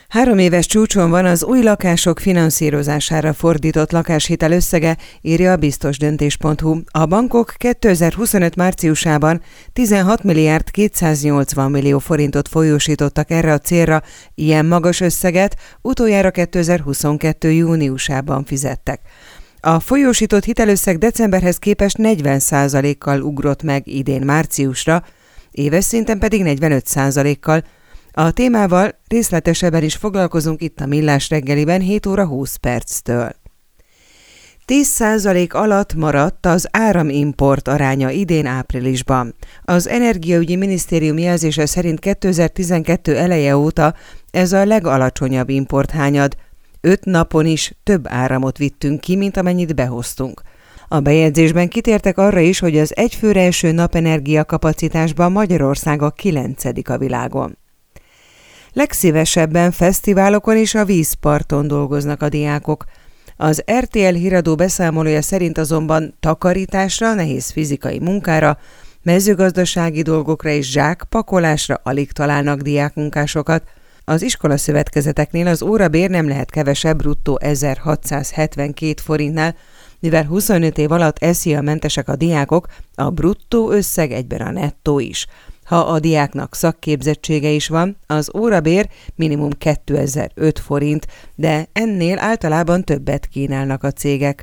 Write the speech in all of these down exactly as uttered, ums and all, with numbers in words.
Három éves csúcson van az új lakások finanszírozására fordított lakáshitel összege, írja a biztosdöntés pont hu. A bankok kétezer-huszonöt márciusában tizenhat milliárd kétszáznyolcvan millió forintot folyósítottak erre a célra, ilyen magas összeget utoljára kétezer-huszonkettő júniusában fizettek. A folyósított hitelösszeg decemberhez képest negyven százalékkal ugrott meg idén márciusra, éves szinten pedig negyvenöt százalékkal. A témával részletesebben is foglalkozunk itt a Millás reggeliben hét óra húsz perctől. tíz százalék alatt maradt az áramimport aránya idén áprilisban. Az Energiaügyi Minisztérium jelzése szerint kétezer-tizenkettő eleje óta ez a legalacsonyabb importhányad. Öt napon is több áramot vittünk ki, mint amennyit behoztunk. A bejegyzésben kitértek arra is, hogy az egyfőre eső napenergia kapacitásban Magyarország a kilencedik a világon. Legszívesebben fesztiválokon és a vízparton dolgoznak a diákok. Az er té el híradó beszámolója szerint azonban takarításra, nehéz fizikai munkára, mezőgazdasági dolgokra és zsákpakolásra alig találnak diákmunkásokat. Az iskolaszövetkezeteknél az órabér nem lehet kevesebb, bruttó ezerhatszázhetvenkét forintnál, mivel huszonöt év alatt eszia-mentesek a diákok, a bruttó összeg egyben a nettó is. Ha a diáknak szakképzettsége is van, az órabér minimum kétezer-öt forint, de ennél általában többet kínálnak a cégek.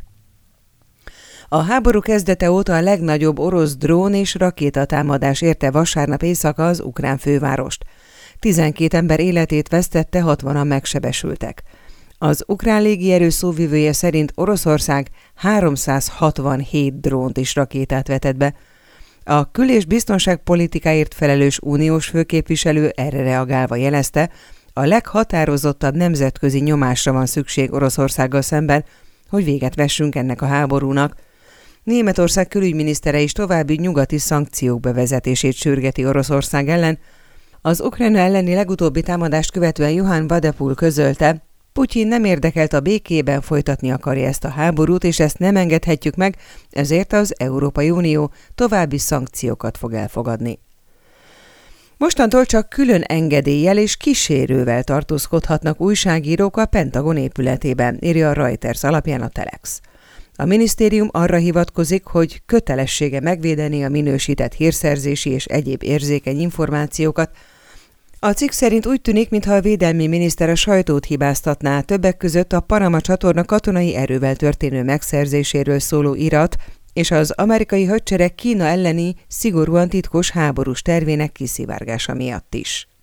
A háború kezdete óta a legnagyobb orosz drón és rakétatámadás érte vasárnap éjszaka az ukrán fővárost. tizenkét ember életét vesztette, hatvanan megsebesültek. Az ukrán légierő szóvivője szerint Oroszország háromszázhatvanhét drónt és rakétát vetett be. A kül- és biztonságpolitikáért felelős uniós főképviselő erre reagálva jelezte, a leghatározottabb nemzetközi nyomásra van szükség Oroszországgal szemben, hogy véget vessünk ennek a háborúnak. Németország külügyminisztere is további nyugati szankciók bevezetését sürgeti Oroszország ellen. Az Ukrajna elleni legutóbbi támadást követően Johann Wadepool közölte, Putyin nem érdekelt a békében, folytatni akarja ezt a háborút, és ezt nem engedhetjük meg, ezért az Európai Unió további szankciókat fog elfogadni. Mostantól csak külön engedéllyel és kísérővel tartózkodhatnak újságírók a Pentagon épületében, írja a Reuters alapján a Telex. A minisztérium arra hivatkozik, hogy kötelessége megvédeni a minősített hírszerzési és egyéb érzékeny információkat. A cikk szerint úgy tűnik, mintha a védelmi miniszter a sajtót hibáztatná, többek között a Panama csatorna katonai erővel történő megszerzéséről szóló irat és az amerikai hadsereg Kína elleni szigorúan titkos háborús tervének kiszivárgása miatt is.